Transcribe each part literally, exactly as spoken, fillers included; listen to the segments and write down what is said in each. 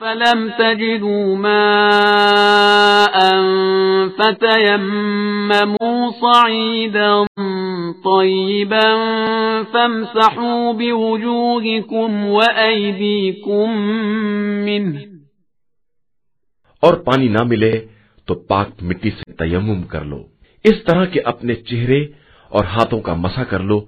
Film تجدوا ماء فتيمموا صعيدا طيبا فامسحوا بوجوهكم وأيديكم منه اور پانی نہ ملے تو پاک مٹی سے تیمم کر لو، اس طرح کہ اپنے چہرے اور ہاتھوں کا مسح کر لو۔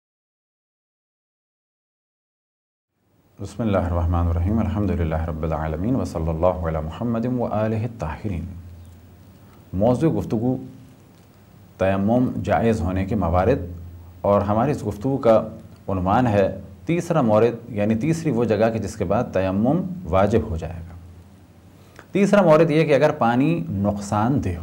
بسم اللہ الرحمن الرحیم، الحمدللہ رب العالمین وصلی اللہ علی محمد وآلہ الطاہرین۔ موضوع گفتگو تیمم جائز ہونے کے موارد، اور ہماری اس گفتگو کا عنوان ہے تیسرا مورد، یعنی تیسری وہ جگہ کہ جس کے بعد تیمم واجب ہو جائے گا۔ تیسرا مورد یہ کہ اگر پانی نقصان دہ ہو۔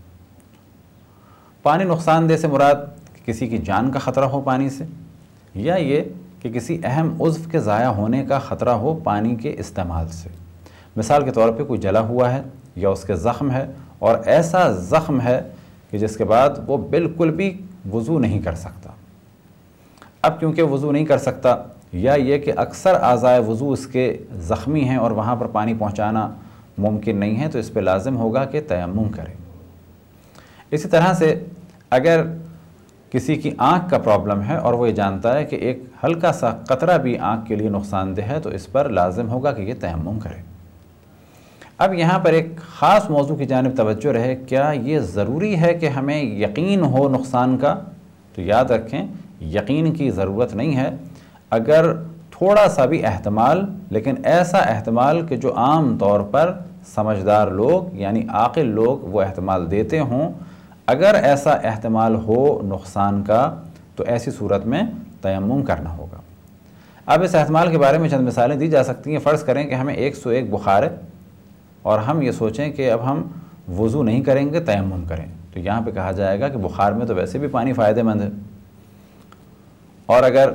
پانی نقصان دہ سے مراد کسی کی جان کا خطرہ ہو پانی سے، یا یہ کہ کسی اہم عضو کے ضائع ہونے کا خطرہ ہو پانی کے استعمال سے۔ مثال کے طور پہ کوئی جلا ہوا ہے یا اس کے زخم ہے، اور ایسا زخم ہے کہ جس کے بعد وہ بالکل بھی وضو نہیں کر سکتا۔ اب کیونکہ وضو نہیں کر سکتا، یا یہ کہ اکثر اعضائے وضو اس کے زخمی ہیں اور وہاں پر پانی پہنچانا ممکن نہیں ہے، تو اس پہ لازم ہوگا کہ تیمم کرے۔ اسی طرح سے اگر کسی کی آنکھ کا پرابلم ہے اور وہ یہ جانتا ہے کہ ایک ہلکا سا قطرہ بھی آنکھ کے لیے نقصان دہ ہے، تو اس پر لازم ہوگا کہ یہ تیمم کرے۔ اب یہاں پر ایک خاص موضوع کی جانب توجہ رہے، کیا یہ ضروری ہے کہ ہمیں یقین ہو نقصان کا؟ تو یاد رکھیں، یقین کی ضرورت نہیں ہے۔ اگر تھوڑا سا بھی احتمال، لیکن ایسا احتمال کہ جو عام طور پر سمجھدار لوگ یعنی عاقل لوگ وہ احتمال دیتے ہوں، اگر ایسا احتمال ہو نقصان کا، تو ایسی صورت میں تیمم کرنا ہوگا۔ اب اس احتمال کے بارے میں چند مثالیں دی جا سکتی ہیں۔ فرض کریں کہ ہمیں ایک سو ایک بخار ہے اور ہم یہ سوچیں کہ اب ہم وضو نہیں کریں گے، تیمم کریں، تو یہاں پہ کہا جائے گا کہ بخار میں تو ویسے بھی پانی فائدہ مند ہے، اور اگر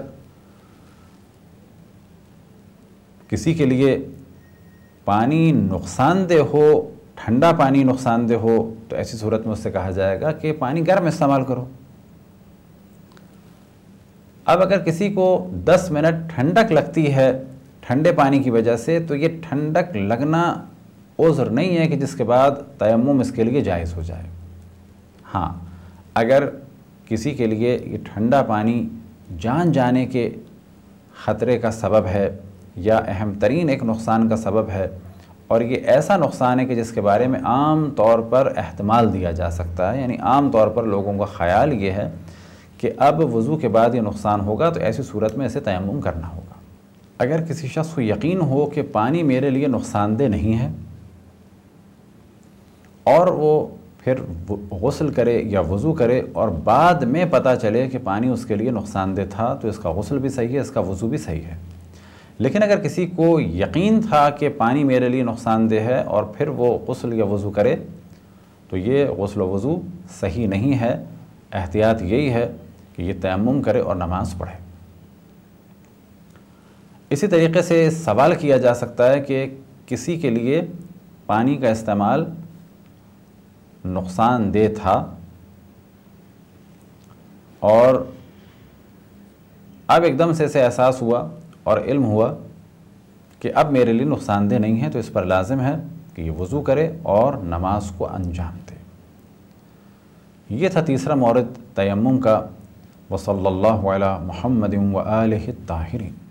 کسی کے لیے پانی نقصان دہ ہو، ٹھنڈا پانی نقصان دہ ہو، تو ایسی صورت میں اس سے کہا جائے گا کہ پانی گرم استعمال کرو۔ اب اگر کسی کو دس منٹ ٹھنڈک لگتی ہے ٹھنڈے پانی کی وجہ سے، تو یہ ٹھنڈک لگنا عذر نہیں ہے کہ جس کے بعد تیمم اس کے لیے جائز ہو جائے۔ ہاں، اگر کسی کے لیے یہ ٹھنڈا پانی جان جانے کے خطرے کا سبب ہے یا اہم ترین ایک نقصان کا سبب ہے، اور یہ ایسا نقصان ہے کہ جس کے بارے میں عام طور پر احتمال دیا جا سکتا ہے، یعنی عام طور پر لوگوں کا خیال یہ ہے کہ اب وضو کے بعد یہ نقصان ہوگا، تو ایسی صورت میں اسے تیمم کرنا ہوگا۔ اگر کسی شخص کو یقین ہو کہ پانی میرے لیے نقصان دہ نہیں ہے، اور وہ پھر غسل کرے یا وضو کرے اور بعد میں پتہ چلے کہ پانی اس کے لیے نقصان دہ تھا، تو اس کا غسل بھی صحیح ہے، اس کا وضو بھی صحیح ہے۔ لیکن اگر کسی کو یقین تھا کہ پانی میرے لیے نقصان دہ ہے اور پھر وہ غسل یا وضو کرے، تو یہ غسل و وضو صحیح نہیں ہے۔ احتیاط یہی ہے کہ یہ تیمم کرے اور نماز پڑھے۔ اسی طریقے سے سوال کیا جا سکتا ہے کہ کسی کے لیے پانی کا استعمال نقصان دہ تھا اور اب ایک دم سے اسے احساس ہوا اور علم ہوا کہ اب میرے لیے نقصان دہ نہیں ہے، تو اس پر لازم ہے کہ یہ وضو کرے اور نماز کو انجام دے۔ یہ تھا تیسرا مورد تیمم کا۔ وصلی اللہ علی محمد وآلہ الطاہرین۔